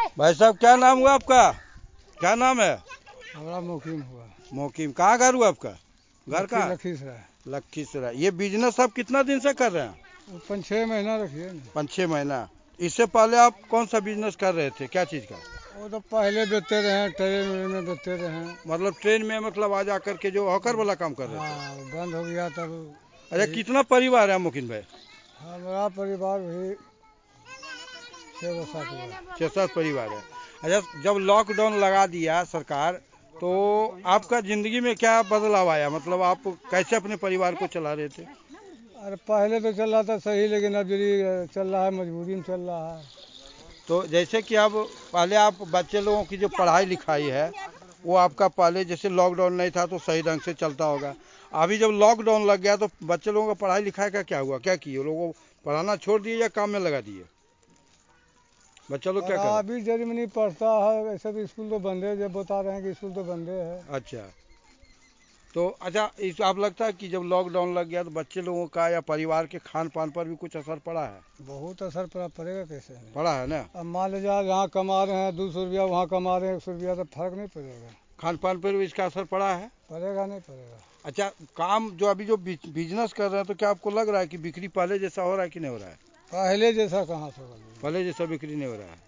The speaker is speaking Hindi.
भाई साहब क्या नाम हुआ आपका? क्या नाम है? हमारा मोकीम हुआ। मोकीम। कहाँ घर हुआ आपका? घर कहाँ? लखीसराय। लखीसराय। ये बिजनेस आप कितना दिन से कर रहे हैं? 5-6 महीना रखिए ना। 5-6 महीना। इससे पहले आप कौन सा बिजनेस कर रहे थे, क्या चीज का? वो तो पहले बेचते रहे, ट्रेन में बेचते रहे। मतलब ट्रेन में, मतलब आ जा करके जो हॉकर वाला काम कर रहे थे? हाँ, बंद हो गया तब। अच्छा, कितना परिवार है मोकीम भाई? हमारा परिवार भी 6-7 हुआ। 6-7 परिवार है। अच्छा, जब लॉकडाउन लगा दिया सरकार, तो आपका जिंदगी में क्या बदलाव आया? मतलब आप कैसे अपने परिवार को चला रहे थे? अरे पहले तो चल रहा था सही, लेकिन अब जो चल रहा है मजबूरी में चल रहा है। तो जैसे कि अब पहले आप बच्चे लोगों की जो पढ़ाई लिखाई है, वो आपका पहले जैसे लॉकडाउन नहीं था तो सही ढंग से चलता होगा। अभी जब लॉकडाउन लग गया तो बच्चे लोगों का पढ़ाई लिखाई का क्या हुआ, क्या किए लोगों? पढ़ाना छोड़ दिए या काम में लगा दिए? बच्चा लोग और क्या कर रहे? अभी जब नहीं पढ़ता है, ऐसे तो स्कूल तो बंद है, जब बता रहे हैं कि स्कूल तो बंद है। अच्छा, तो अच्छा, इस आप लगता है कि जब लॉकडाउन लग गया तो बच्चे लोगों का या परिवार के खान पान पर भी कुछ असर पड़ा है? बहुत असर पड़ेगा, कैसे नहीं। पड़ा है ना? अब मान लीजिए यहाँ कमा रहे हैं 200 रुपया, वहाँ कमा रहे हैं 100 रुपया, तो फर्क नहीं पड़ेगा। खान पान पर भी इसका असर पड़ा है? पड़ेगा नहीं पड़ेगा। अच्छा, काम जो अभी जो बिजनेस कर रहे हैं, तो क्या आपको लग रहा है कि बिक्री पहले जैसा हो रहा है कि नहीं हो रहा है? पहले जैसा कहाँ से होगा। पहले जैसा बिक्री नहीं हो रहा है।